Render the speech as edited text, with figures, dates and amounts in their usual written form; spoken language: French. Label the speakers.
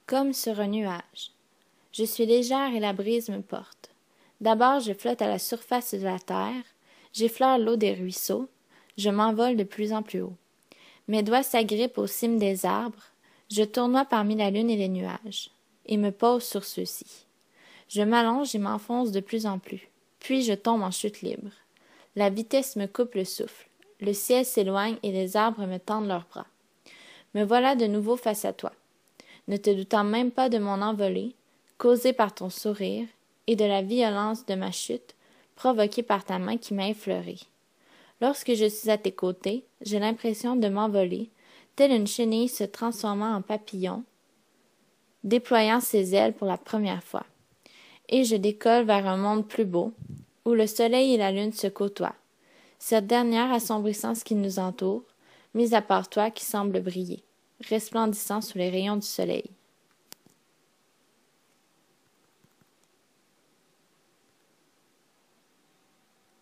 Speaker 1: comme sur un nuage. Je suis légère et la brise me porte. D'abord je flotte à la surface de la terre, j'effleure l'eau des ruisseaux, je m'envole de plus en plus haut. Mes doigts s'agrippent aux cimes des arbres, je tournoie parmi la lune et les nuages, et me pose sur ceux-ci. Je m'allonge et m'enfonce de plus en plus, puis je tombe en chute libre. La vitesse me coupe le souffle, le ciel s'éloigne et les arbres me tendent leurs bras. Me voilà de nouveau face à toi, ne te doutant même pas de mon envolée, causée par ton sourire, et de la violence de ma chute, provoquée par ta main qui m'a effleurée. Lorsque je suis à tes côtés, j'ai l'impression de m'envoler, telle une chenille se transformant en papillon, déployant ses ailes pour la première fois. Et je décolle vers un monde plus beau, où le soleil et la lune se côtoient, cette dernière assombrissant ce qui nous entoure, mis à part toi qui semble briller, resplendissant sous les rayons du soleil.